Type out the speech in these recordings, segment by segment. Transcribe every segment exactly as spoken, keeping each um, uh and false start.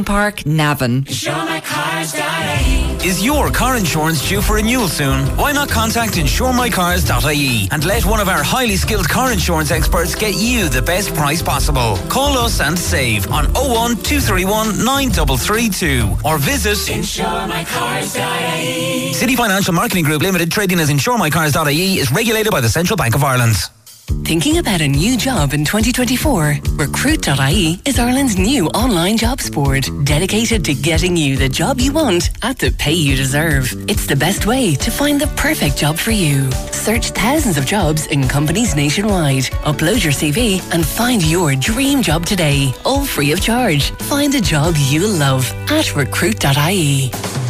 Stone Park, Navan. insure my cars dot I E. Is your car insurance due for renewal soon? Why not contact insure my cars dot I E and let one of our highly skilled car insurance experts get you the best price possible. Call us and save on oh one two three one nine three three two or visit insure my cars dot I E. City Financial Marketing Group Limited, trading as insure my cars dot I E, is regulated by the Central Bank of Ireland. Thinking about a new job in twenty twenty-four? recruit dot I E is Ireland's new online jobs board, dedicated to getting you the job you want at the pay you deserve. It's the best way to find the perfect job for you. Search thousands of jobs in companies nationwide. Upload your C V and find your dream job today, all free of charge. Find a job you love at recruit dot I E.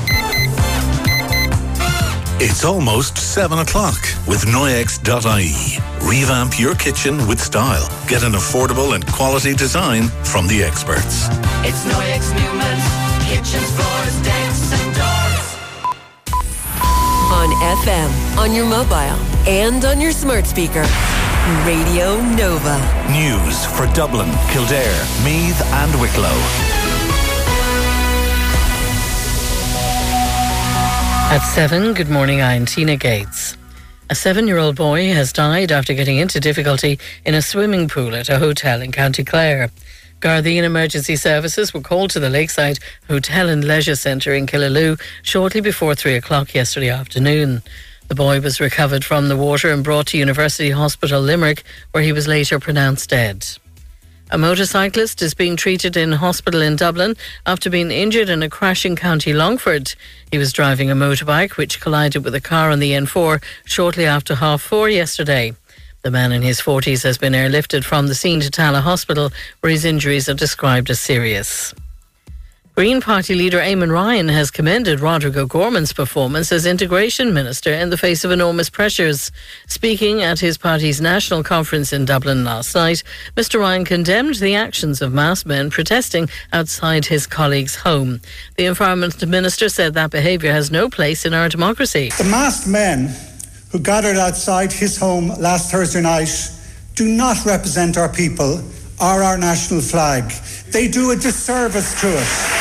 It's almost seven o'clock with Noyex dot I E. Revamp your kitchen with style. Get an affordable and quality design from the experts. It's Noyex Newman's kitchens, floors, decks and doors. On F M, on your mobile, and on your smart speaker. Radio Nova. News for Dublin, Kildare, Meath and Wicklow. At seven, good morning, I'm Tina Gates. A seven-year-old boy has died after getting into difficulty in a swimming pool at a hotel in County Clare. Gardaí and emergency services were called to the Lakeside Hotel and Leisure Centre in Killaloe shortly before three o'clock yesterday afternoon. The boy was recovered from the water and brought to University Hospital Limerick, where he was later pronounced dead. A motorcyclist is being treated in hospital in Dublin after being injured in a crash in County Longford. He was driving a motorbike which collided with a car on the N four shortly after half four yesterday. The man in his forties has been airlifted from the scene to Tala Hospital, where his injuries are described as serious. Green Party leader Eamon Ryan has commended Rodrigo Gorman's performance as Integration Minister in the face of enormous pressures. Speaking at his party's national conference in Dublin last night, Mr Ryan condemned the actions of mass men protesting outside his colleague's home. The Environment Minister said that behaviour has no place in our democracy. The masked men who gathered outside his home last Thursday night do not represent our people or our national flag. They do a disservice to us.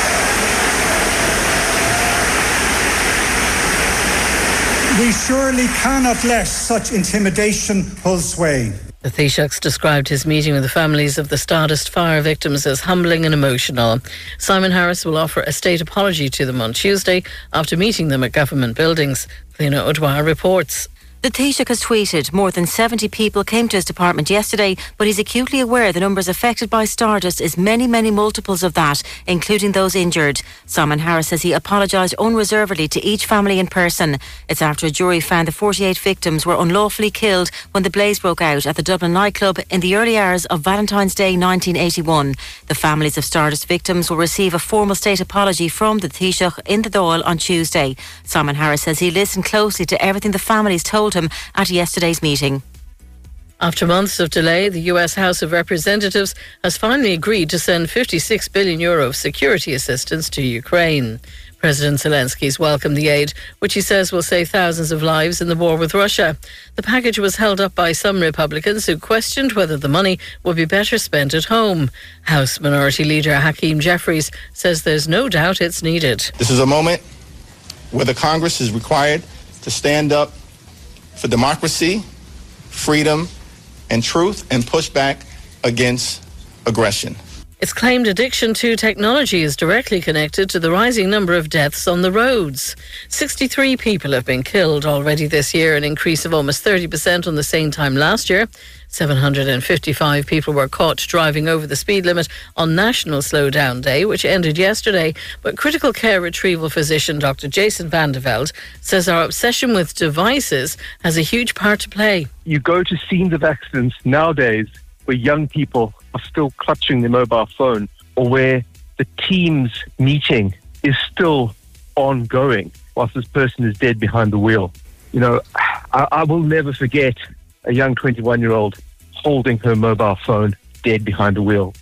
We surely cannot let such intimidation hold sway. The Taoiseachs described his meeting with the families of the Stardust fire victims as humbling and emotional. Simon Harris will offer a state apology to them on Tuesday after meeting them at government buildings. Cliona O'Dwyer reports. The Taoiseach has tweeted, more than seventy people came to his department yesterday, but he's acutely aware the numbers affected by Stardust is many, many multiples of that, including those injured. Simon Harris says he apologised unreservedly to each family in person. It's after a jury found the forty-eight victims were unlawfully killed when the blaze broke out at the Dublin nightclub in the early hours of Valentine's Day nineteen eighty-one. The families of Stardust victims will receive a formal state apology from the Taoiseach in the Dáil on Tuesday. Simon Harris says he listened closely to everything the families told him at yesterday's meeting. After months of delay, the U S House of Representatives has finally agreed to send fifty-six billion euro of security assistance to Ukraine. President Zelensky's welcomed the aid, which he says will save thousands of lives in the war with Russia. The package was held up by some Republicans who questioned whether the money would be better spent at home. House Minority Leader Hakeem Jeffries says there's no doubt it's needed. This is a moment where the Congress is required to stand up for democracy, freedom, and truth, and push back against aggression. It's claimed addiction to technology is directly connected to the rising number of deaths on the roads. sixty-three people have been killed already this year, an increase of almost thirty percent on the same time last year. seven hundred fifty-five people were caught driving over the speed limit on National Slowdown Day, which ended yesterday. But critical care retrieval physician Doctor Jason van der Velde says our obsession with devices has a huge part to play. You go to scenes of accidents nowadays where young people are still clutching their mobile phone, or where the team's meeting is still ongoing whilst this person is dead behind the wheel. You know, I, I will never forget a young twenty-one-year-old holding her mobile phone dead behind the wheel.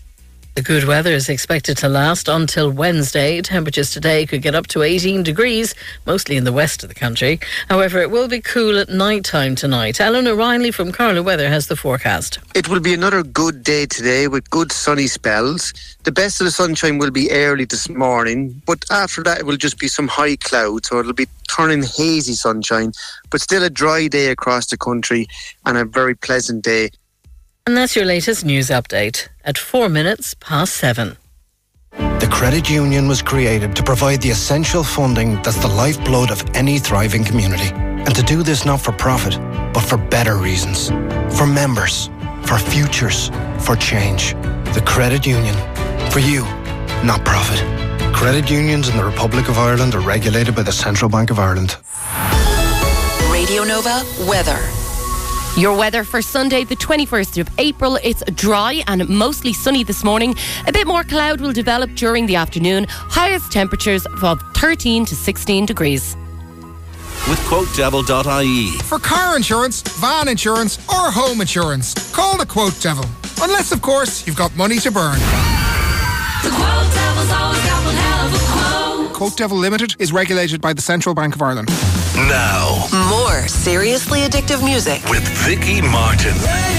The good weather is expected to last until Wednesday. Temperatures today could get up to eighteen degrees, mostly in the west of the country. However, it will be cool at night time tonight. Eleanor Riley from Carlow Weather has the forecast. It will be another good day today with good sunny spells. The best of the sunshine will be early this morning, but after that it will just be some high clouds, so it'll be turning hazy sunshine, but still a dry day across the country and a very pleasant day. And that's your latest news update at four minutes past seven. The credit union was created to provide the essential funding that's the lifeblood of any thriving community. And to do this not for profit, but for better reasons. For members, for futures, for change. The credit union. For you, not profit. Credit unions in the Republic of Ireland are regulated by the Central Bank of Ireland. Radio Nova weather. Your weather for Sunday, the twenty-first of April. It's dry and mostly sunny this morning. A bit more cloud will develop during the afternoon. Highest temperatures of thirteen to sixteen degrees. With quote devil dot I E. For car insurance, van insurance or home insurance, call the Quote Devil. Unless, of course, you've got money to burn. The Quote Devil's always got one hell of a quote. Quote Devil Limited is regulated by the Central Bank of Ireland. Now, more seriously addictive music with Vicky Martin.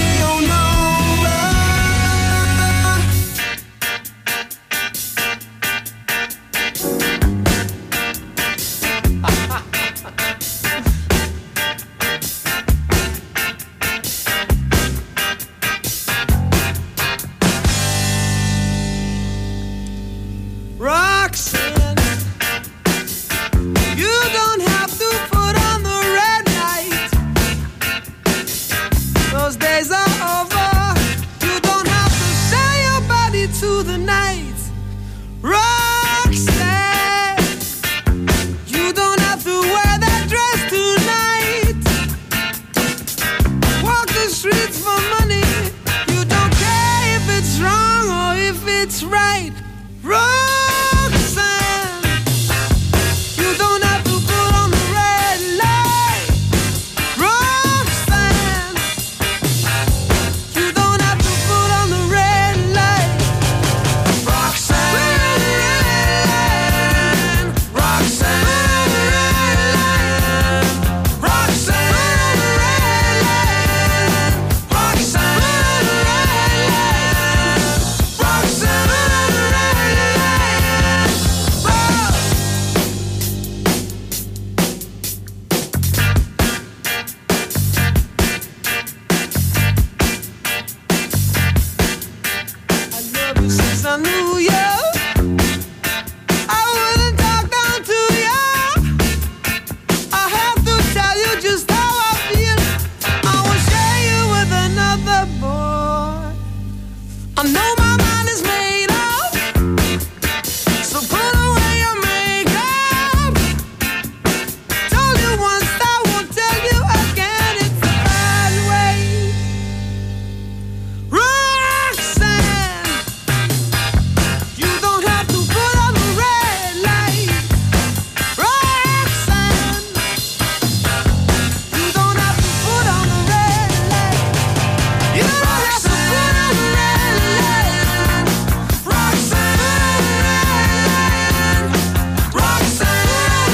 Roxanne, you don't have to put on the red light. Those days are over. You don't have to sell your body to the night. Roxanne, you don't have to wear that dress tonight. Walk the streets for money. You don't care if it's wrong or if it's right. Roxanne, I knew you, I wouldn't talk down to you. I have to tell you just how I feel. I will share you with another boy. I know my mind is made up, so put away your makeup. Told you once, I won't tell you again. It's the bad way. Roxanne, you don't have to put on the red light. Roxanne, you don't have to put on the red light. You don't have to put on the red light. Roxanne, Roxanne,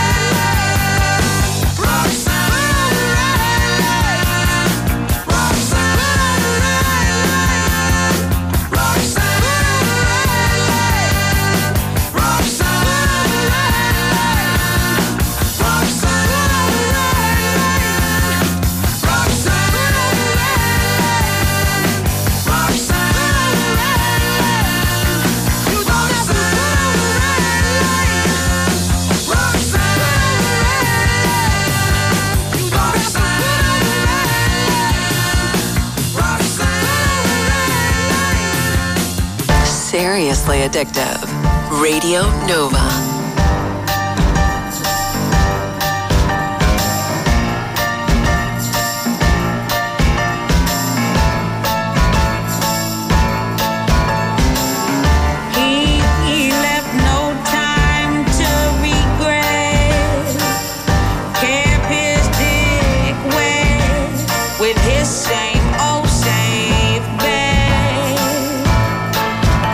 seriously addictive. Radio Nova. He left no time to regret. Kept his dick wet with his same old safe bet.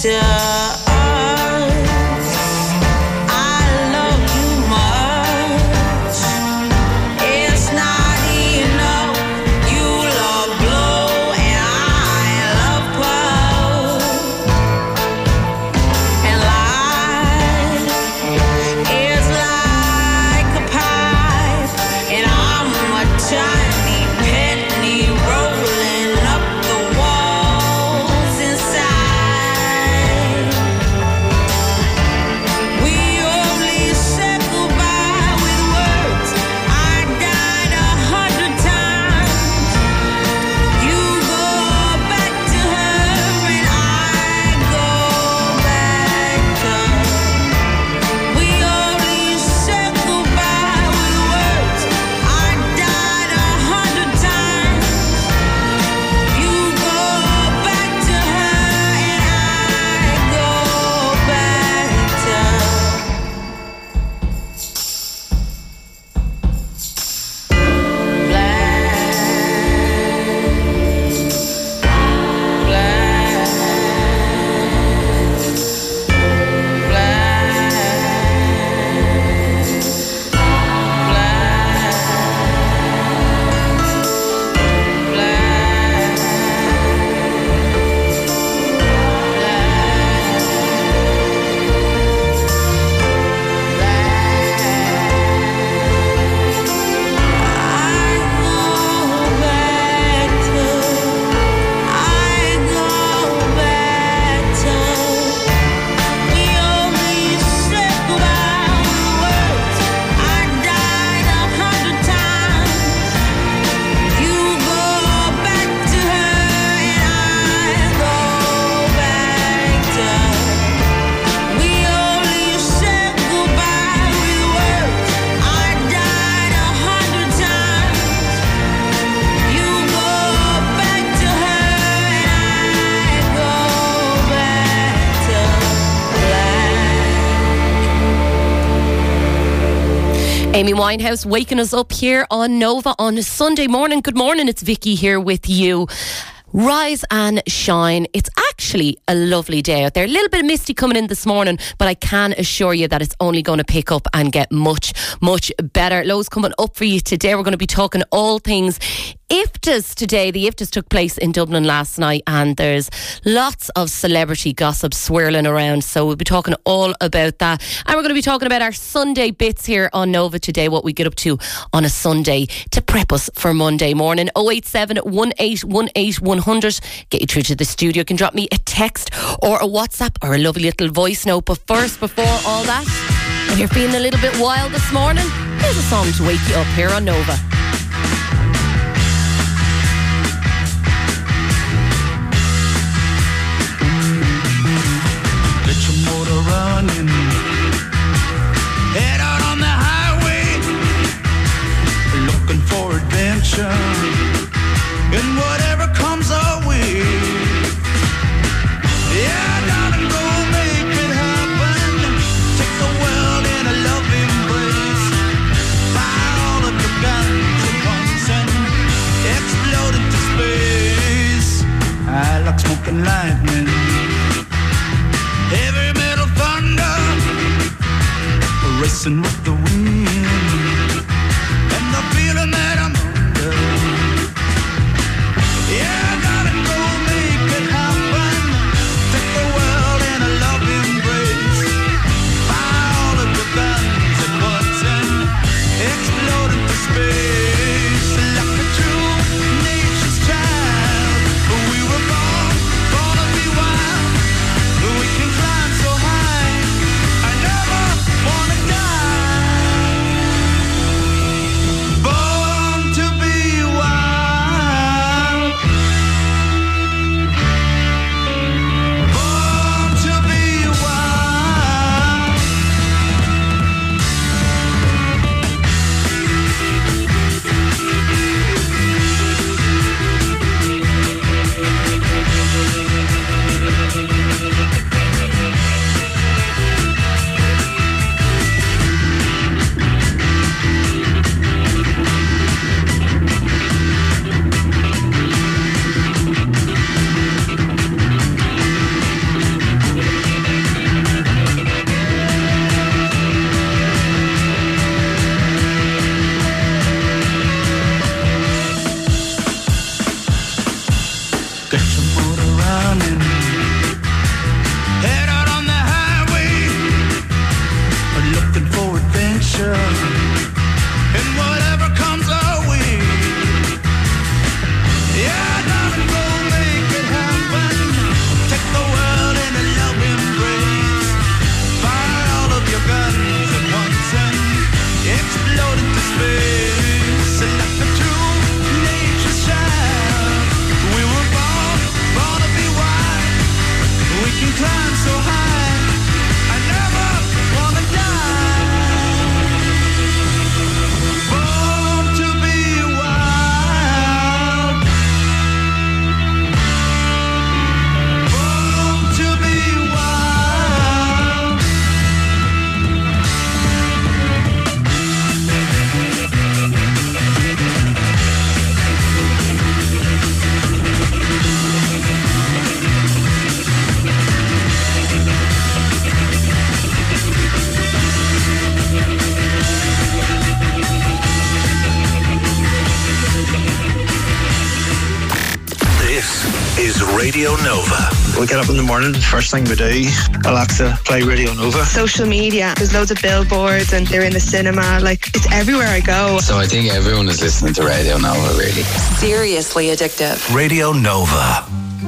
Amy Winehouse waking us up here on Nova on a Sunday morning. Good morning, it's Vicky here with you. Rise and shine. It's actually a lovely day out there. A little bit of misty coming in this morning, but I can assure you that it's only going to pick up and get much, much better. Loads coming up for you today. We're going to be talking all things I F T A S today. The I F T A S took place in Dublin last night and there's lots of celebrity gossip swirling around, so we'll be talking all about that. And we're going to be talking about our Sunday bits here on Nova today, what we get up to on a Sunday to prep us for Monday morning. oh eight seven, one eight one eight, one hundred. Get you through to the studio. You can drop me a text or a WhatsApp or a lovely little voice note. But first, before all that, if you're feeling a little bit wild this morning, here's a song to wake you up here on Nova. Running, head out on the highway, looking for adventure, and whatever comes our way. Yeah, darling, go make it happen. Take the world in a love embrace. Fire all of your guns at once and explode into space. I like smoking lightning. Heavy metal thunder, racing with the wind, and the feeling that I'm under. Yeah, gotta go make it happen. Take the world in a love embrace. Fire all of your guns at once and explode into space. Like a true nature's child, we were born, born to be wild. We can climb so high, I never wanna die. Get your motor running. Head out on the highway, looking for adventure. And whatever comes our way. Yeah, darling, go make it happen. Take the world in a love embrace. Fire all of your guns at once and explode into space. Like a true nature's child, we were born, born to be wild. We can climb so high, I never wanna die. Born to be wild. Born to be wild. This is Radio Nova. We get up in the morning, first thing we do, Alexa, play Radio Nova. Social media, there's loads of billboards and they're in the cinema, like it's everywhere I go. So I think everyone is listening to Radio Nova, really. Seriously addictive. Radio Nova.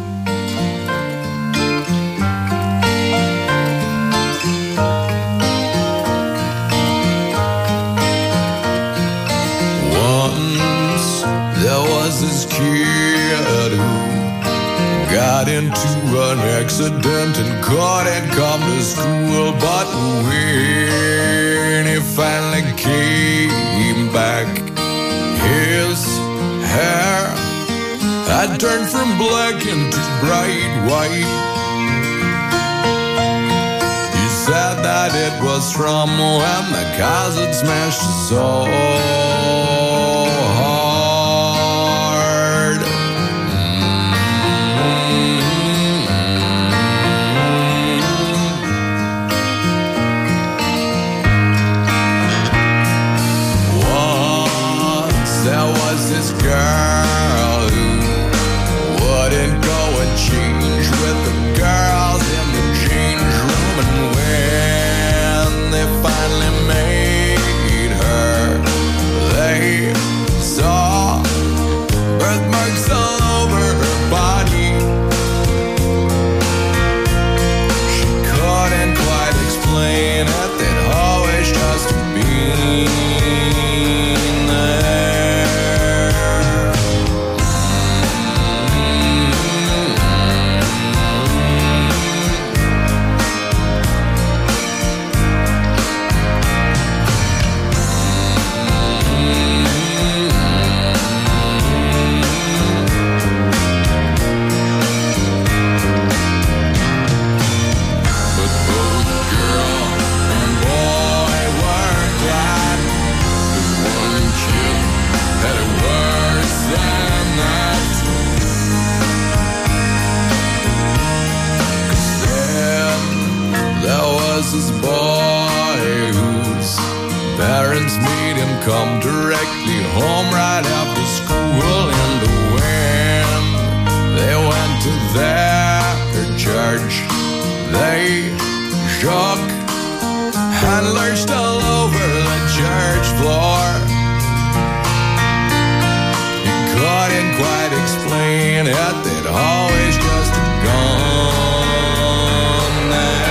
Once there was this kid who got into an accident and couldn't come to school. But when he finally came back, his hair had turned from black into bright white. He said that it was from when the cars had smashed his soul. This girl who wouldn't go and change with the girls in the change room. And when they finally made her, they saw birthmarks all over her body. She couldn't quite explain it, they'd always just been there. This boy whose parents made him come directly home right after school. And when they went to their church, they shook and lurched all over the church floor. He couldn't quite explain it, they'd always just gone there.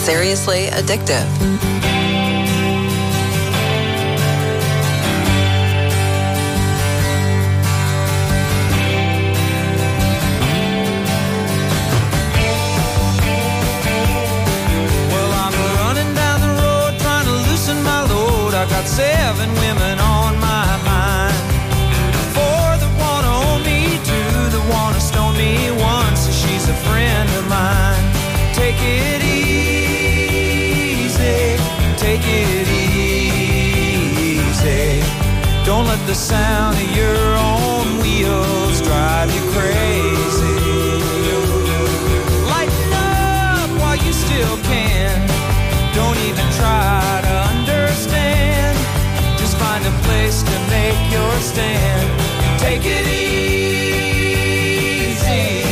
seriously addictive. I got seven women on my mind. Four that wanna own me, two that wanna stone me, one says she's a friend of mine. Take it easy, take it easy. Don't let the sound of your own wheels drive you crazy. Lighten up while you still can. Don't even try to understand. Find a place to make your stand. Take it easy.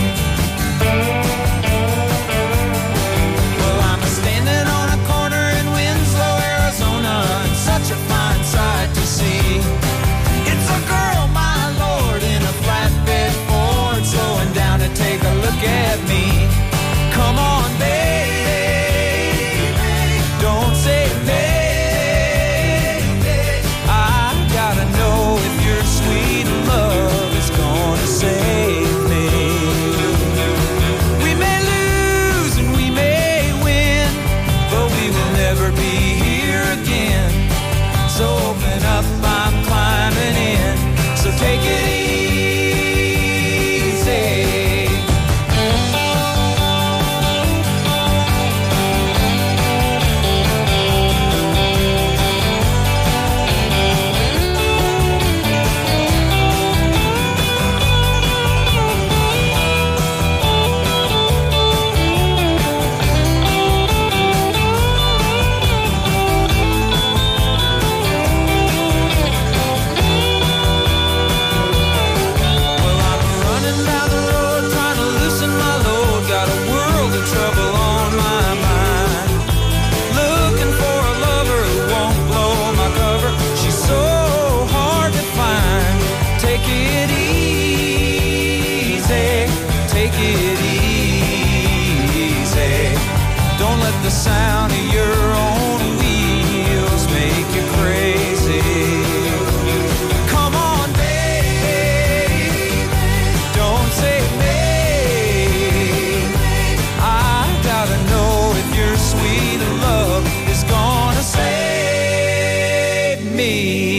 Well, I'm standing on a corner in Winslow, Arizona, and such a fine sight to see. It's a girl, my lord, in a flatbed Ford, slowing down to take a look at me. Come on, baby, don't say baby. Love is gonna save me. We may lose and we may win, but we will never be here again. So open up, I'm climbing in. So take it easy. The sound of your own wheels make you crazy. Come on, baby, don't say maybe. I gotta know if your sweet love is gonna save me.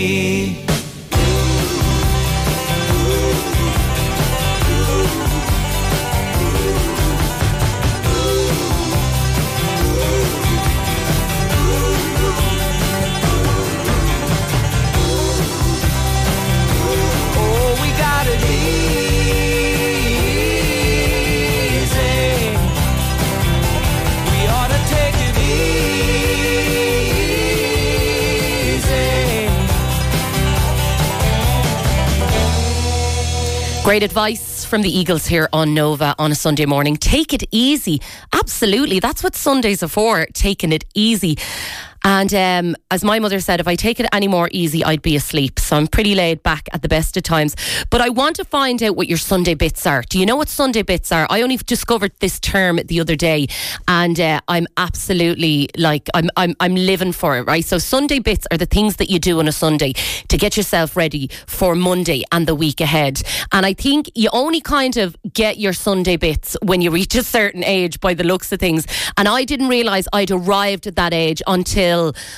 Great advice from the Eagles here on Nova on a Sunday morning. Take it easy. Absolutely. That's what Sundays are for, taking it easy. And um, as my mother said, if I take it any more easy, I'd be asleep. So I'm pretty laid back at the best of times. But I want to find out what your Sunday bits are. Do you know what Sunday bits are? I only discovered this term the other day, and uh, I'm absolutely like I'm I'm I'm living for it, right? So Sunday bits are the things that you do on a Sunday to get yourself ready for Monday and the week ahead. And I think you only kind of get your Sunday bits when you reach a certain age, by the looks of things. And I didn't realise I'd arrived at that age until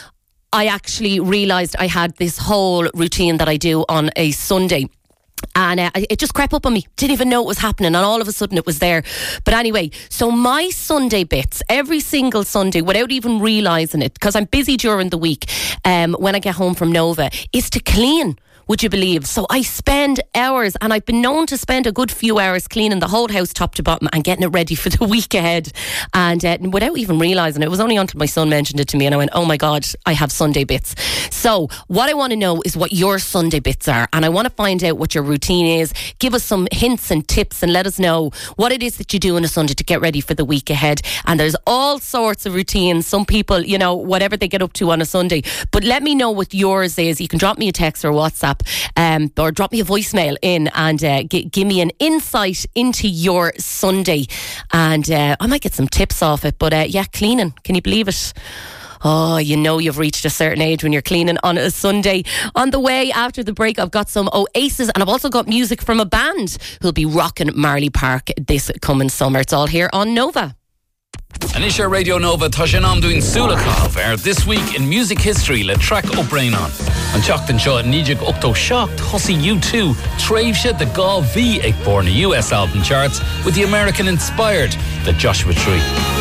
I actually realised I had this whole routine that I do on a Sunday. And uh, it just crept up on me. Didn't even know it was happening, and all of a sudden it was there. But anyway, so my Sunday bits, every single Sunday, without even realising it, because I'm busy during the week, um, when I get home from Nova, is to clean. Would you believe? So I spend hours, and I've been known to spend a good few hours cleaning the whole house top to bottom and getting it ready for the week ahead. And uh, without even realising it, it was only until my son mentioned it to me and I went, oh my God, I have Sunday bits. So what I want to know is what your Sunday bits are, and I want to find out what your routine is. Give us some hints and tips and let us know what it is that you do on a Sunday to get ready for the week ahead. And there's all sorts of routines. Some people, you know, whatever they get up to on a Sunday. But let me know what yours is. You can drop me a text or WhatsApp WhatsApp um, or drop me a voicemail in and uh, g- give me an insight into your Sunday. And uh, I might get some tips off it. But uh, yeah, cleaning. Can you believe it? Oh, you know you've reached a certain age when you're cleaning on a Sunday. On the way after the break, I've got some Oasis and I've also got music from a band who'll be rocking Marley Park this coming summer. It's all here on Nova. And Isha Radio Nova Tashanam doing Sulakov er this week in music history le track uprain on. An Chachtan Shaw Nijig Ukto shocked Hussy U two Travesha the Gaw V Igborn U S album charts with the American inspired the Joshua Tree.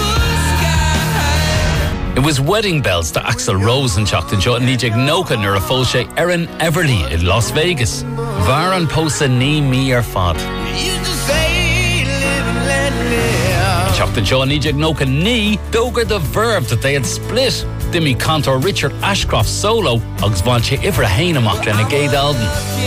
It was Wedding Bells to Axl Rose and Chachtan Shaw Nijig Noka Nura Folshe Erin Everly in Las Vegas. Varan Posa Ni Mi Er Fad. Chachtan Shaw Nijig Noka Ni Doger the verb that they had split. Dimi Cantor Richard Ashcroft solo Ugs Vanche Ivra Hainamach and a Gade Alden.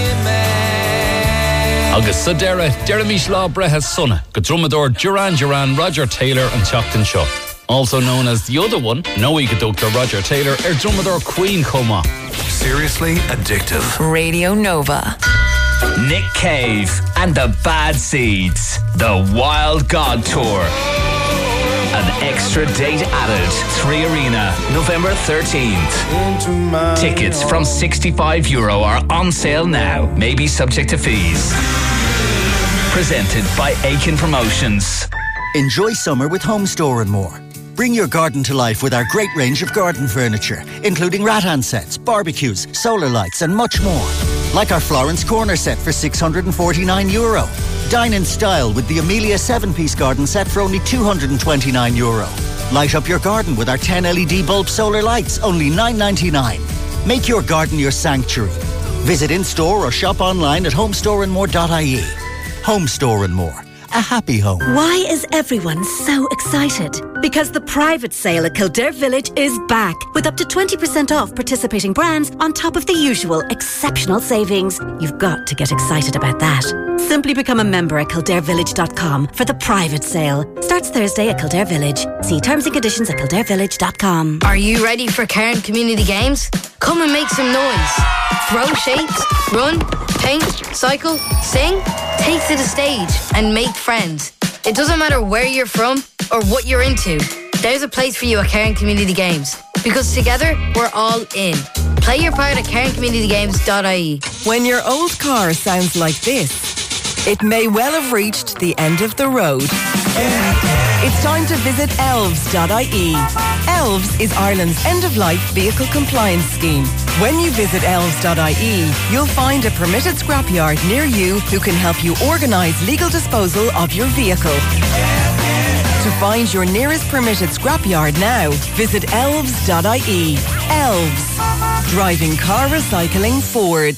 August Sodera Jeremy Schlaw Breha's son Gadrumador Duran Duran Roger Taylor and Chachtan Shaw. Also known as the other one, Noe Doctor Roger Taylor, er Drumador Queen Coma. Seriously addictive. Radio Nova. Nick Cave and the Bad Seeds. The Wild God Tour. An extra date added. Three Arena, November thirteenth. Tickets from sixty-five euro are on sale now. Maybe subject to fees. Presented by Aiken Promotions. Enjoy summer with Home Store and More. Bring your garden to life with our great range of garden furniture, including rattan sets, barbecues, solar lights and much more. Like our Florence Corner set for six hundred forty-nine euro. Dine in style with the Amelia seven-piece garden set for only two hundred twenty-nine euro. Light up your garden with our ten L E D bulb solar lights, only nine ninety-nine. Make your garden your sanctuary. Visit in-store or shop online at homestore and more dot I E. Home Store and More. A happy home. Why is everyone so excited? Because the private sale at Kildare Village is back with up to twenty percent off participating brands on top of the usual exceptional savings. You've got to get excited about that. Simply become a member at kildare village dot com for the private sale. Starts Thursday at Kildare Village. See terms and conditions at kildare village dot com. Are you ready for Cairn Community Games? Come and make some noise. Throw shapes, run, paint, cycle, sing. Take to the stage and make friends. It doesn't matter where you're from or what you're into. There's a place for you at Cairn Community Games. Because together, we're all in. Play your part at cairn community games dot I E. When your old car sounds like this, it may well have reached the end of the road. It's time to visit elves dot I E. Elves is Ireland's end-of-life vehicle compliance scheme. When you visit elves dot I E, you'll find a permitted scrapyard near you who can help you organise legal disposal of your vehicle. To find your nearest permitted scrapyard now, visit elves dot I E. Elves. Driving car recycling forward.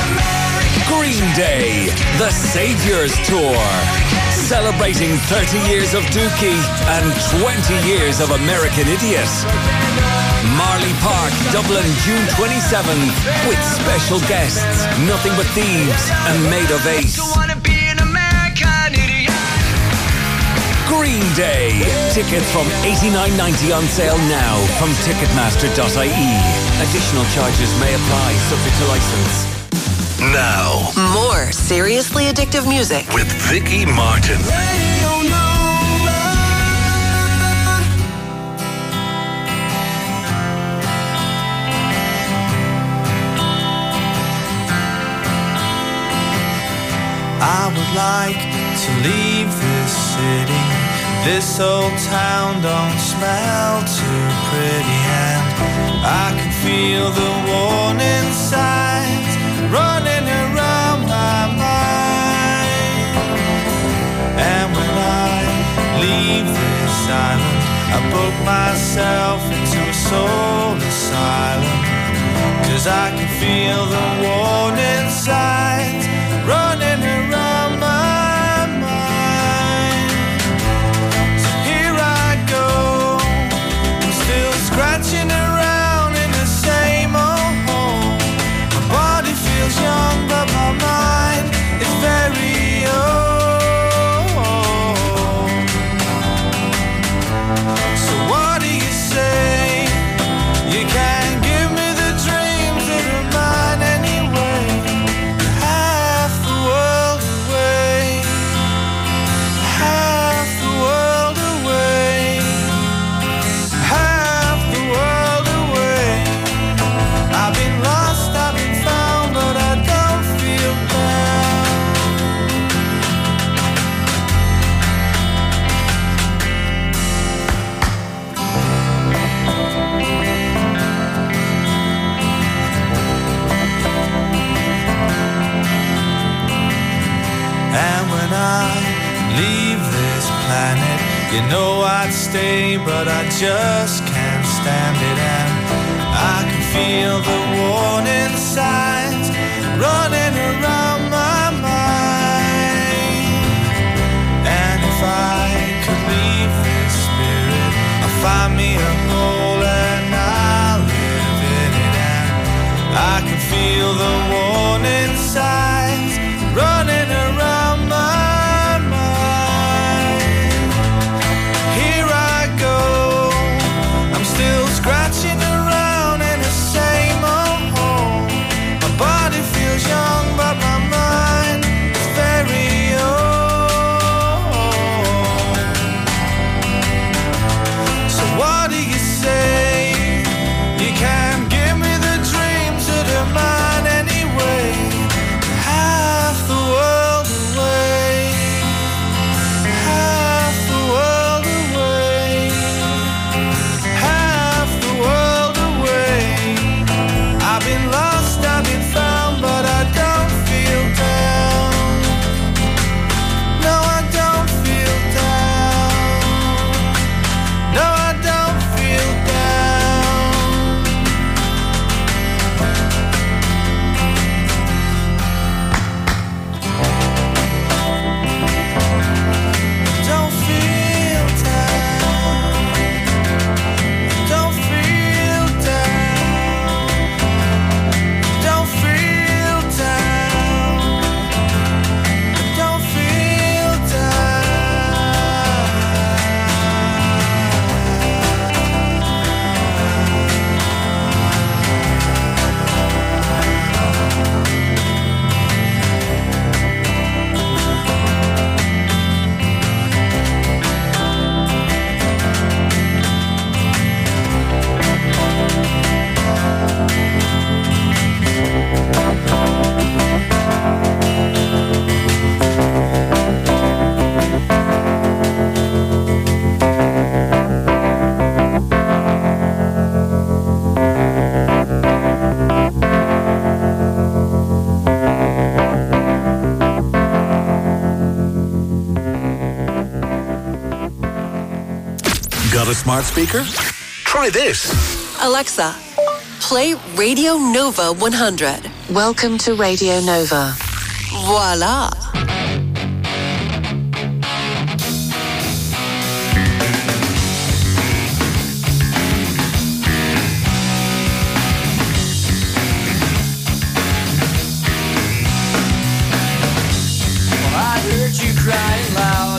Green Day, the Saviours Tour. Celebrating thirty years of Dookie and twenty years of American Idiot. Marley Park, Dublin, June twenty-seventh, with special guests, Nothing But Thieves and Made of Ace. Green Day. Tickets from eighty-nine ninety on sale now from ticketmaster dot I E. Additional charges may apply, subject to license. Now, more seriously addictive music with Vicky Martin. I would like to leave this city. This old town don't smell too pretty, and I can feel the warning signs running around my mind. And when I leave this island, I book myself into a soul asylum, 'cause I can feel the warning signs running around my mind. So here I go, I'm still scratching around in the same old hole. My body feels young, but my mind is very old. So what do you say? You can't give me the dreams that are mine anyway. You know I'd stay, but I just can't stand it. And I can feel the warning signs running around my mind. And if I could leave this spirit, I'll find me a hole and I'll live in it. And I can feel the warning signs running around my mind. Here I go, I'm still scratching around in the same old hole. My body feels young, but my mind is very old. So what do you say? You can't give me the dreams that are mine anyway. Half the world away, half the world away, half the world away. I've been lost, I've been found, but I don't feel down. No, I don't feel down. No, I don't feel down. Don't feel down. Don't feel down. Don't feel down. Don't feel Got a smart speaker? Try this. Alexa, play Radio Nova one hundred. Welcome to Radio Nova. Voila. Well, I heard you crying loud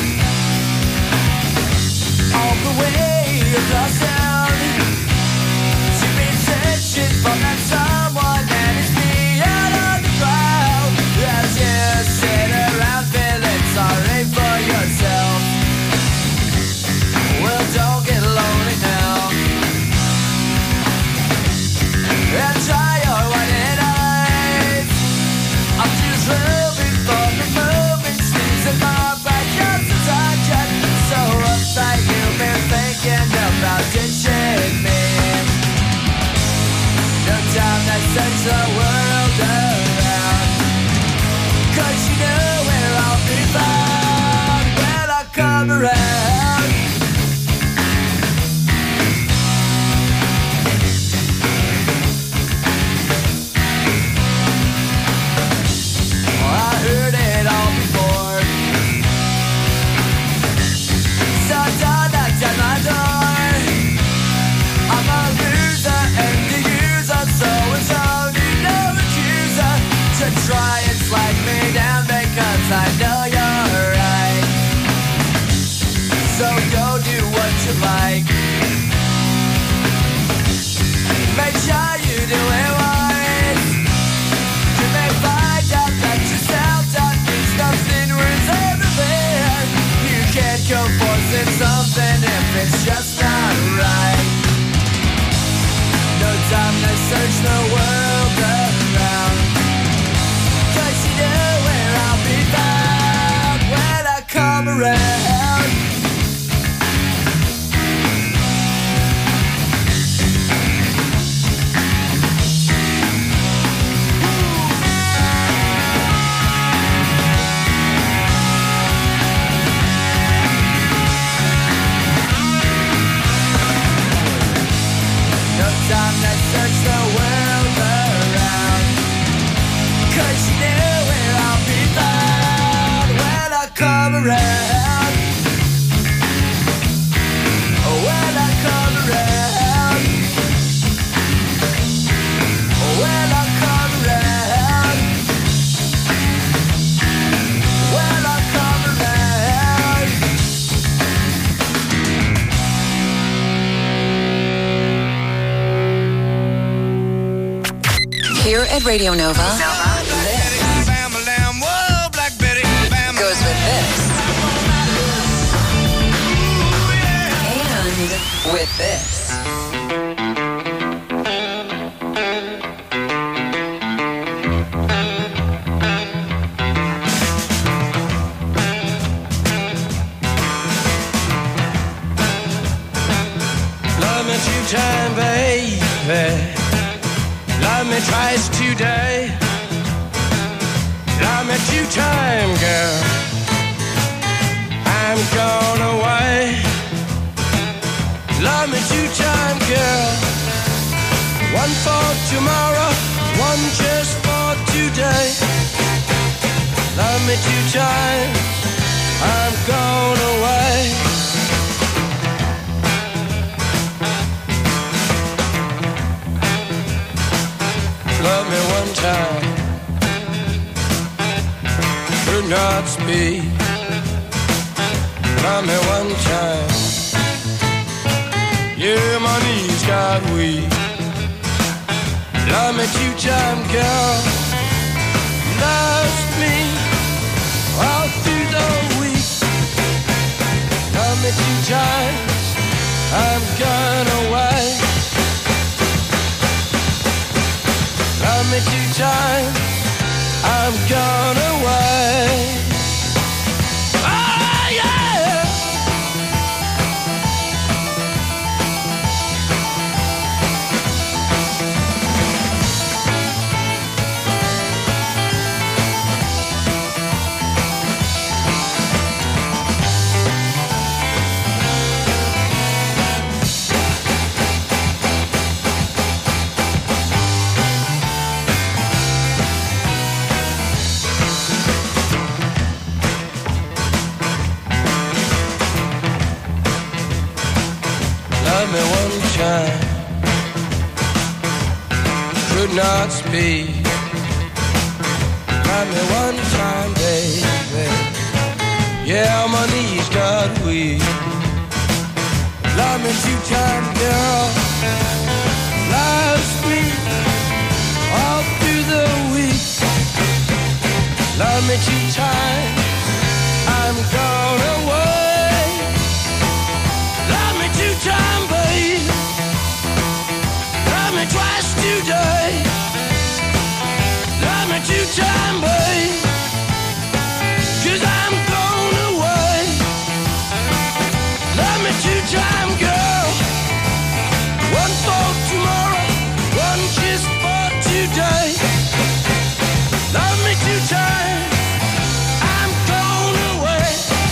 all the way across town. You've been searching for that someone that is beyond on the crowd. As you sit around feeling sorry for yourself. Well, don't get lonely now. And try your one eyes. I'm just hoping for the moments things that are back just as I can. So uptight you've been thinking about ditching me. No time to search the world around, 'cause you know where I'll be found when I come around. Well, I heard it all before. So don't knock at my door. I'm a loser and the user, so it's only no accuser to try and slag me down because I know you're right. So go do what you like. Make sure you do it right. You may find out that yourself that means nothing worth everything. You can't go forcing something if it's just not right. No time to search the world around, 'cause you know where I'll be found when I come around. at Radio Nova. Goes with this. And with this. Love me two time, baby. Love me twice today. Love me two time, girl. I'm gone away. Love me two time, girl. One for tomorrow, one just for today. Love me two times. I'm gone away. Love me one time, could not speak. Love me one time, yeah, my knees got weak. Love me two time, girl. Loves me all through the week. Love me two times, I'm gone away. Love me two times, I'm gone away. Oh, yeah. Love me one time, could not speak. Love me one time, baby. Yeah, my knees got weak. Love me two time, girl. Loves me all through the week. Love me two times, I'm gone away. Love me two time, babe. Love me twice today. Love me two time, babe. Cause I'm gone away. Love me two time, girl. One for tomorrow, one just for today. Love me two times, I'm gone away.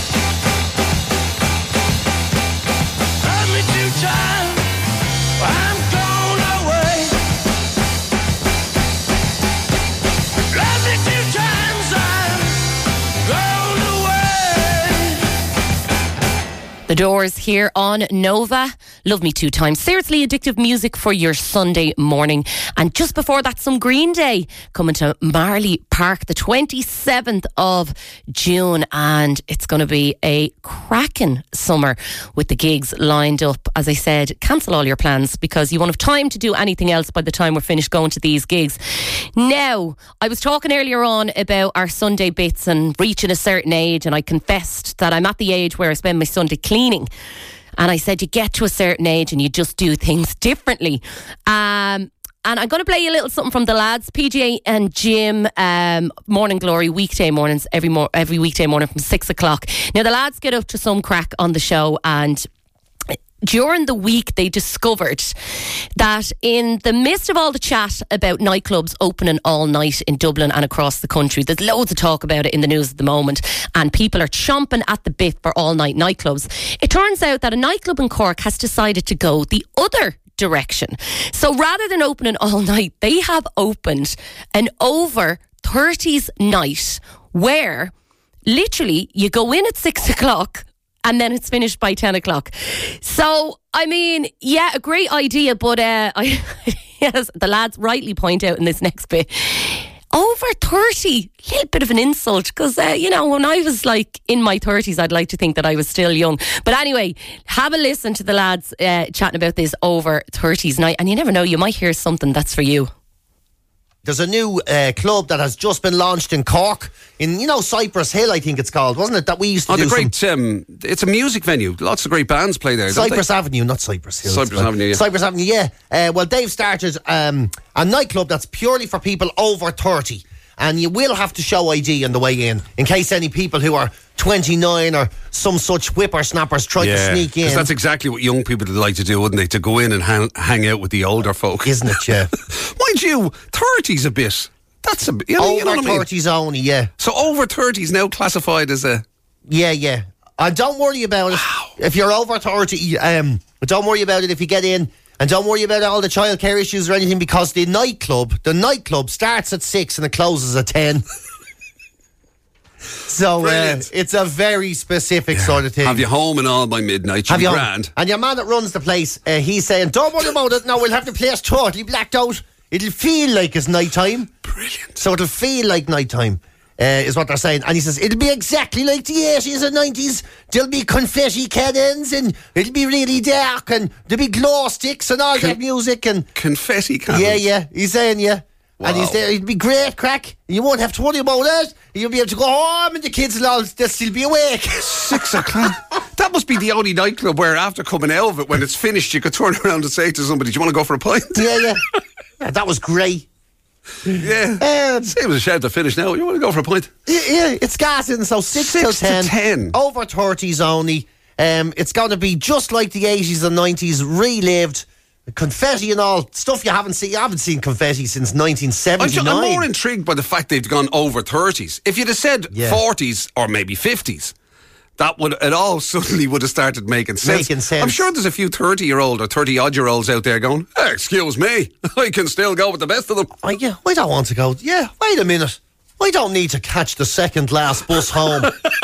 Love me two times, I'm gone away. Love me two times, I'm gone away. The Doors here on Nova. Love Me Two Times. Seriously addictive music for your Sunday morning. And just before that, some Green Day coming to Marley Park the twenty-seventh of June. And it's going to be a cracking summer with the gigs lined up. As I said, cancel all your plans because you won't have time to do anything else by the time we're finished going to these gigs. Now, I was talking earlier on about our Sunday bits and reaching a certain age, and I confessed that I'm at the age where I spend my Sunday cleaning. And I said, you get to a certain age and you just do things differently. Um, and I'm going to play you a little something from the lads, P J and Jim, um, Morning Glory, weekday mornings, every mo- every weekday morning from six o'clock. Now, the lads get up to some crack on the show, and during the week they discovered that in the midst of all the chat about nightclubs opening all night in Dublin and across the country, there's loads of talk about it in the news at the moment, and people are chomping at the bit for all night nightclubs. It turns out that a nightclub in Cork has decided to go the other direction. So rather than opening all night, they have opened an over thirties night where literally you go in at six o'clock and then it's finished by ten o'clock. So, I mean, yeah, a great idea, but uh, I, yes, the lads rightly point out in this next bit, over thirty, a little bit of an insult, because, uh, you know, when I was like in my thirties, I'd like to think that I was still young. But anyway, have a listen to the lads uh, chatting about this over thirties night, and you never know, you might hear something that's for you. There's a new uh, club that has just been launched in Cork, in, you know, Cypress Hill, I think it's called, wasn't it? That we used to Oh, do the great, some... um, it's a music venue. Lots of great bands play there, don't Cypress they? Avenue, not Cypress Hill. Cypress Avenue, yeah. Cypress Avenue, yeah. Uh, well, they've started um, a nightclub that's purely for people over thirty. And you will have to show I D on the way in, in case any people who are twenty-nine or some such whippersnappers try Yeah, to sneak in. because that's exactly what young people would like to do, wouldn't they? To go in and hang, hang out with the older folk. Isn't it, yeah? Mind you, thirty's a bit. That's a bit. You know, over you know what I mean? thirties only, yeah. So over thirty's now classified as a... Yeah, yeah. And don't worry about it. If you're over thirty, um, don't worry about it if you get in. And don't worry about all the childcare issues or anything, because the nightclub, the nightclub starts at six and it closes at ten. So uh, it's a very specific yeah. sort of thing. Have you home and all by midnight? Have you grand. Home. And your man that runs the place, uh, he's saying, don't worry about it. No, we'll have the place totally blacked out. It'll feel like it's night time. Brilliant. So it'll feel like night time. Uh, is what they're saying. And he says, it'll be exactly like the eighties and nineties. There'll be confetti cannons and it'll be really dark and there'll be glow sticks and all Con- that music. And confetti cannons? Yeah, yeah. He's saying, yeah. Wow. And he's there, it'll be great crack. You won't have to worry about it. You'll be able to go home and the kids will all, they'll still be awake. Six o'clock. That must be the only nightclub where after coming out of it, when it's finished, you could turn around and say to somebody, do you want to go for a pint? Yeah, yeah. Yeah, that was great. Yeah. Um, Same as a shout to finish now. You want to go for a pint? Yeah, yeah, it's gassing. So six, six till ten. To ten. Over thirties only. Um, it's going to be just like the eighties and nineties, relived. Confetti and all stuff you haven't seen. You haven't seen confetti since nineteen seventy-nine. I'm, I'm more intrigued by the fact they've gone over thirties. If you'd have said yeah. forties or maybe fifties, that would it all suddenly would have started making sense. Making sense. I'm sure there's a few thirty-year-old or thirty-odd-year-olds out there going, hey, excuse me, I can still go with the best of them. Oh, yeah, I don't want to go. Yeah, wait a minute. I don't need to catch the second last bus home.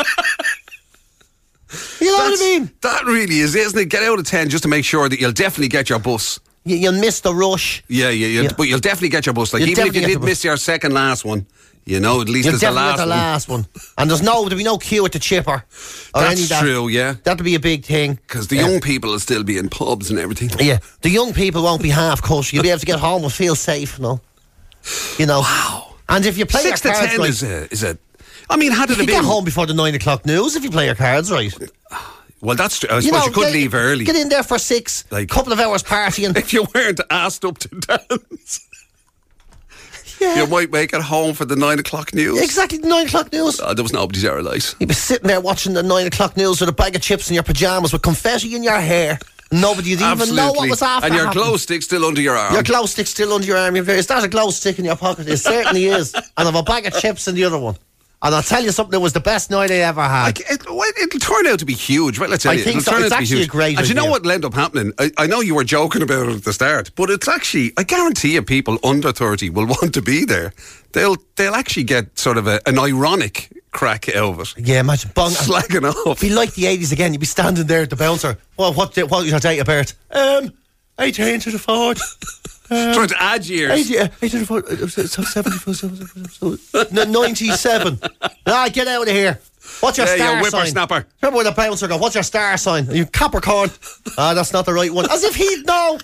You know That's, what I mean? That really is, isn't it? Get out at ten just to make sure that you'll definitely get your bus. You, you'll miss the rush. Yeah, yeah, yeah, but you'll definitely get your bus. Like, You'll even if you definitely did get miss your second last one, you know, at least You'll it's the definitely last get the one. last one. And there's no, there'll be no queue at the chipper. Or any of That's that. true, yeah. That'll be a big thing. Because the Yeah. young people will still be in pubs and everything. Yeah, the young people won't be half cut. You'll be able to get home and feel safe, you know. You know. Wow. And if you play Six your to cards ten right, is a, is a... I mean, had it you been... get home before the nine o'clock news if you play your cards right. Well, that's true. I suppose you, know, could get, leave early. Get in there for six, a Like- couple of hours partying. If you weren't asked up to dance, Yeah. you might make it home for the nine o'clock news. Exactly, the nine o'clock news. Oh, there was nobody there alive. You'd be sitting there watching the nine o'clock news with a bag of chips in your pyjamas with confetti in your hair. Nobody'd even Absolutely. know what was after And your happening. glow stick still under your arm. Your glow stick still under your arm. Is that a glow stick in your pocket? It certainly is. And I've a bag of chips in the other one. And I'll tell you something, it was the best night I ever had. Like, it, well, it'll turn out to be huge, right? Let's tell I you, think it'll so. turn It's out to be actually huge. a great And you know idea. what will end up happening? I, I know you were joking about it at the start, but it's actually, I guarantee you, people under thirty will want to be there. They'll they'll actually get sort of a, an ironic crack out of it. Yeah, imagine bong slagging off. Be like the eighties again. You'd be standing there at the bouncer. Well, what the, what was your date of birth? Um, eighteen to the fourth. Um, Trying to add years. eighty, uh, eighteen to the fourth. So seventy-four, no, ninety-seven. Ah, get out of here. What's your Yeah, star you whippersnapper. sign? Remember when the bouncer go, what's your star sign? Are you Capricorn? Ah, that's not the right one. As if he'd know.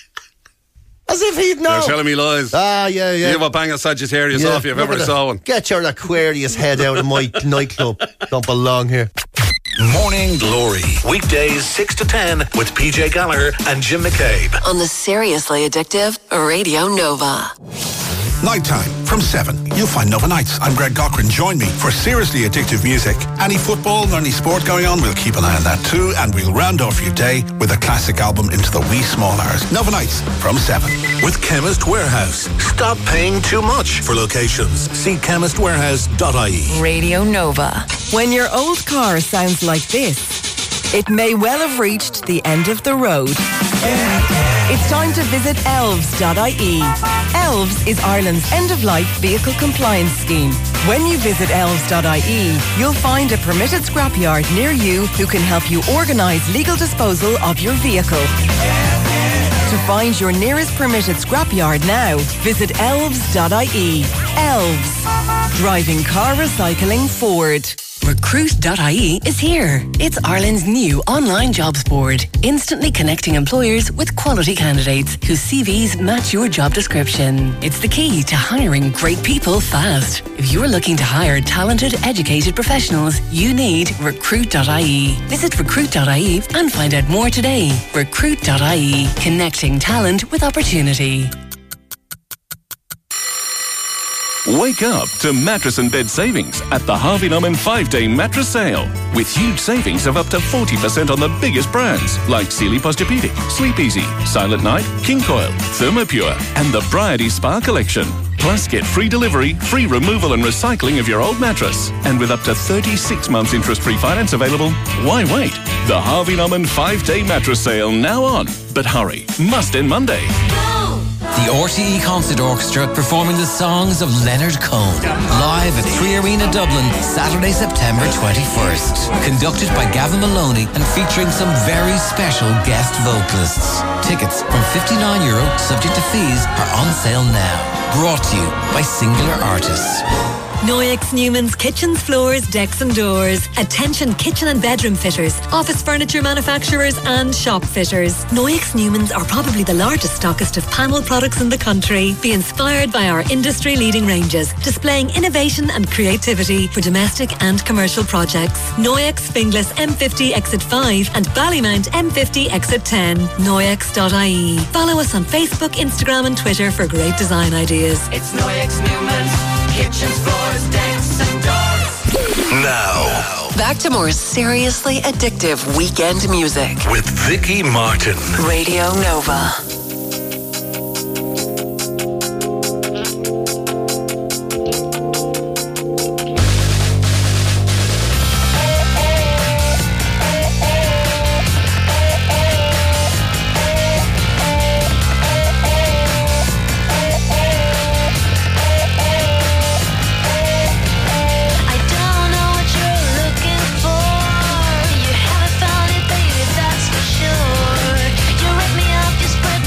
As if he'd know. You're telling me lies. Ah, yeah, yeah. You have a bang of Sagittarius Yeah, off you if look ever at saw one. Get your Aquarius head out of my nightclub. Don't belong here. Morning Glory. Weekdays six to ten with P J Gallagher and Jim McCabe. On the Seriously Addictive Radio Nova. Nighttime from seven. You'll find Nova Nights. I'm Greg Cochran. Join me for seriously addictive music. Any football or any sport going on, we'll keep an eye on that too, and we'll round off your day with a classic album into the wee small hours. Nova Nights from seven. With Chemist Warehouse. Stop paying too much for locations. See chemist warehouse dot I E. Radio Nova. When your old car sounds like this, it may well have reached the end of the road. It's time to visit elves dot I E. Elves is Ireland's end-of-life vehicle compliance scheme. When you visit elves dot I E, you'll find a permitted scrapyard near you who can help you organise legal disposal of your vehicle. To find your nearest permitted scrapyard now, visit elves dot I E. Elves. Driving car recycling forward. recruit dot I E is here. It's Ireland's new online jobs board, instantly connecting employers with quality candidates whose C Vs match your job description. It's the key to hiring great people fast. If you're looking to hire talented, educated professionals, you need recruit dot I E. Visit recruit dot I E and find out more today. recruit dot I E, connecting talent with opportunity. Wake up to mattress and bed savings at the Harvey Norman five-day mattress sale. With huge savings of up to forty percent on the biggest brands like Sealy Posturepedic, Sleep Easy, Silent Night, King Coil, Thermopure and the Bryony Spa Collection. Plus get free delivery, free removal and recycling of your old mattress. And with up to thirty-six months interest-free finance available, why wait? The Harvey Norman five-day mattress sale now on. But hurry, must end Monday. The R T E Concert Orchestra performing the songs of Leonard Cohen. Live at Three Arena Dublin, Saturday, September twenty-first. Conducted by Gavin Maloney and featuring some very special guest vocalists. Tickets from fifty-nine euro, subject to fees, are on sale now. Brought to you by Singular Artists. Noyex Newman's Kitchens, Floors, Decks and Doors. Attention kitchen and bedroom fitters, office furniture manufacturers and shop fitters. Noyex Newman's are probably the largest stockist of panel products in the country. Be inspired by our industry-leading ranges, displaying innovation and creativity for domestic and commercial projects. Noyex Finglas M fifty Exit five and Ballymount M fifty Exit ten. Noyex dot I E. Follow us on Facebook, Instagram and Twitter for great design ideas. It's Noyex Newman's Kitchens, Floors, Decks and Doors. Now, Back to more seriously addictive weekend music. with Vicky Martin. Radio Nova. I don't know what you're looking for. You haven't found it, baby, that's for sure. You rip me up, you spread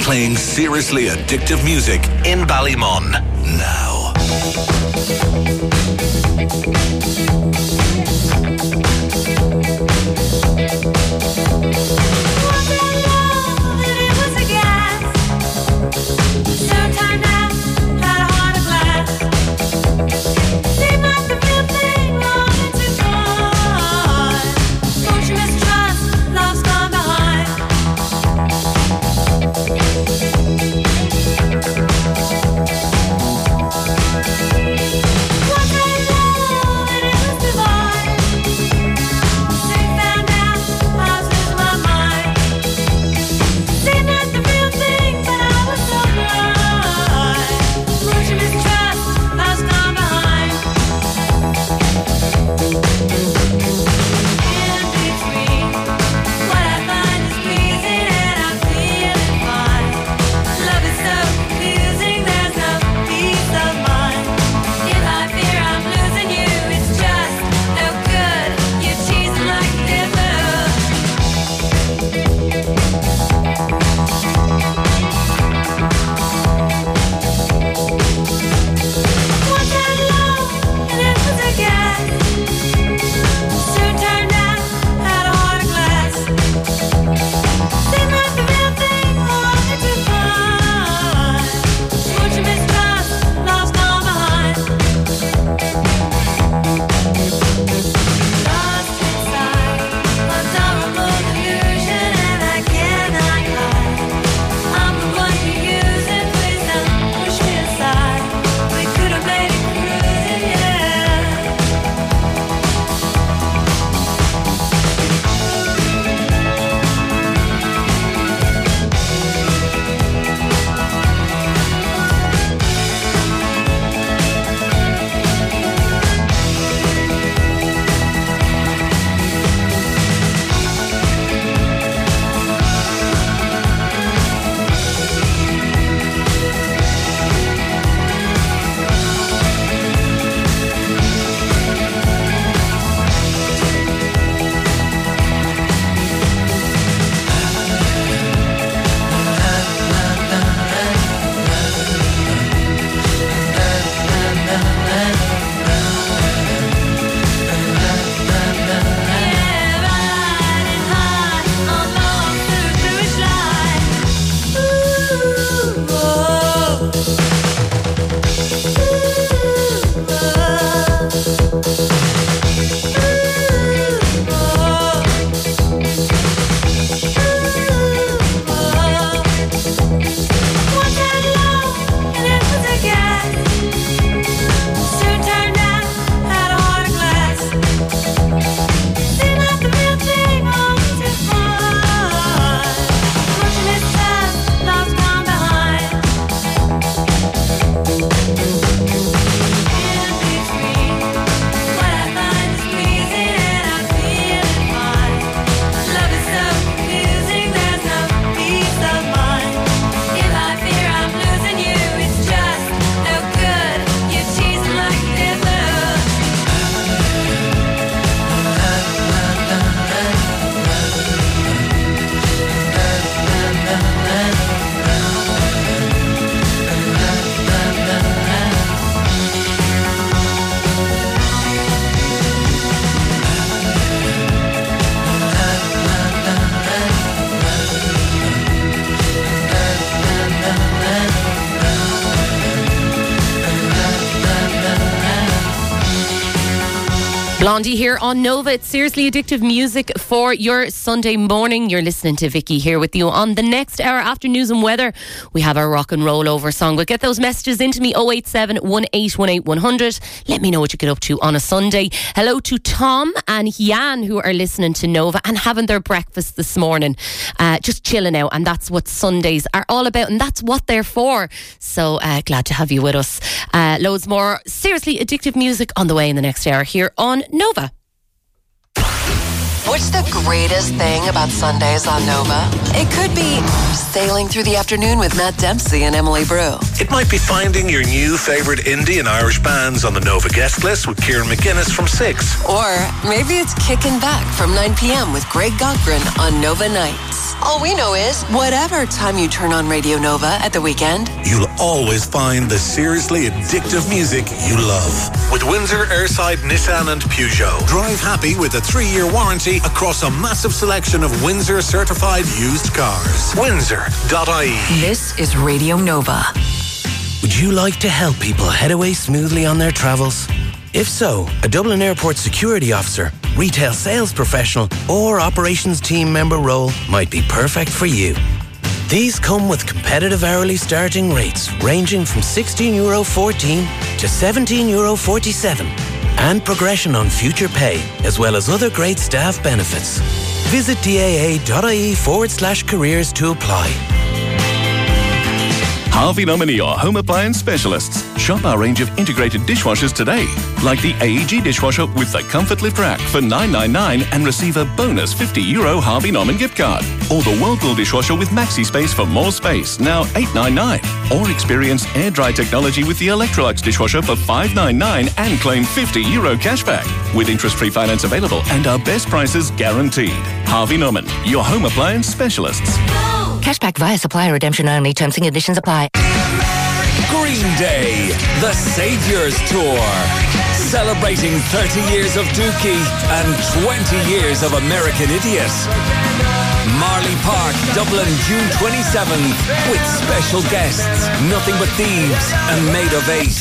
playing seriously addictive music in Ballymun now. Blondie here on Nova. It's seriously addictive music for your Sunday morning. You're listening to Vicky here with you on the next hour. After news and weather, we have our rock and roll over song. But get those messages into me, oh eight seven, one eight one eight, one hundred. Let me know what you get up to on a Sunday. Hello to Tom and Jan who are listening to Nova and having their breakfast this morning. Uh, just chilling out, and that's what Sundays are all about, and that's what they're for. So uh, glad to have you with us. Uh, loads more seriously addictive music on the way in the next hour here on Nova. What's the greatest thing about Sundays on Nova? It could be sailing through the afternoon with Matt Dempsey and Emily Brew. It might be finding your new favourite indie and Irish bands on the Nova guest list with Kieran McGuinness from six. Or maybe it's kicking back from nine p.m. with Greg Cochran on Nova Nights. All we know is, whatever time you turn on Radio Nova at the weekend, you'll always find the seriously addictive music you love. With Windsor, Airside, Nissan and Peugeot. Drive happy with a three-year warranty across a massive selection of Windsor certified used cars. Windsor dot I E. This is Radio Nova. Would you like to help people head away smoothly on their travels? If so, a Dublin Airport security officer, retail sales professional, or operations team member role might be perfect for you. These come with competitive hourly starting rates ranging from sixteen euro fourteen to seventeen euro forty-seven and progression on future pay, as well as other great staff benefits. Visit daa.ie forward slash careers to apply. Harvey Nominee are home appliance specialists. Shop our range of integrated dishwashers today, like the A E G dishwasher with the Comfort Lift Rack for nine ninety-nine and receive a bonus fifty euro Harvey Norman gift card. Or the Whirlpool dishwasher with Maxi Space for more space, now eight ninety-nine. Or experience air dry technology with the Electrolux dishwasher for five ninety-nine and claim fifty euro cashback. With interest-free finance available and our best prices guaranteed. Harvey Norman, your home appliance specialists. Cashback via supplier redemption only. Terms and conditions apply. Green Day, the Saviours Tour. Celebrating thirty years of Dookie and twenty years of American Idiot. Marley Park, Dublin, June twenty-seventh. With special guests, Nothing But Thieves and Made of Ace.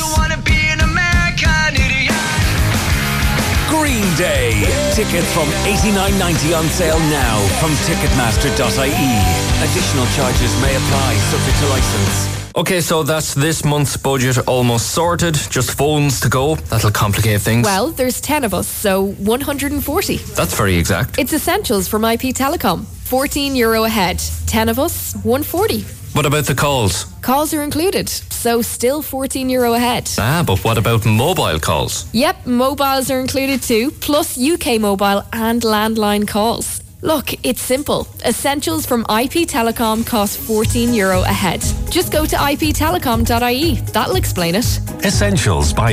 Green Day. Tickets from eighty-nine ninety on sale now from ticketmaster dot I E. Additional charges may apply, subject to licence. Okay, so that's this month's budget almost sorted. Just phones to go. That'll complicate things. Well, there's ten of us, so one hundred forty. That's very exact. It's essentials from I P Telecom. fourteen euro a head. ten of us, one hundred forty. What about the calls? Calls are included, so still fourteen euro a head. Ah, but what about mobile calls? Yep, mobiles are included too, plus U K mobile and landline calls. Look, it's simple. Essentials from I P Telecom cost fourteen euro a head. Just go to I P telecom dot I E. That'll explain it. Essentials by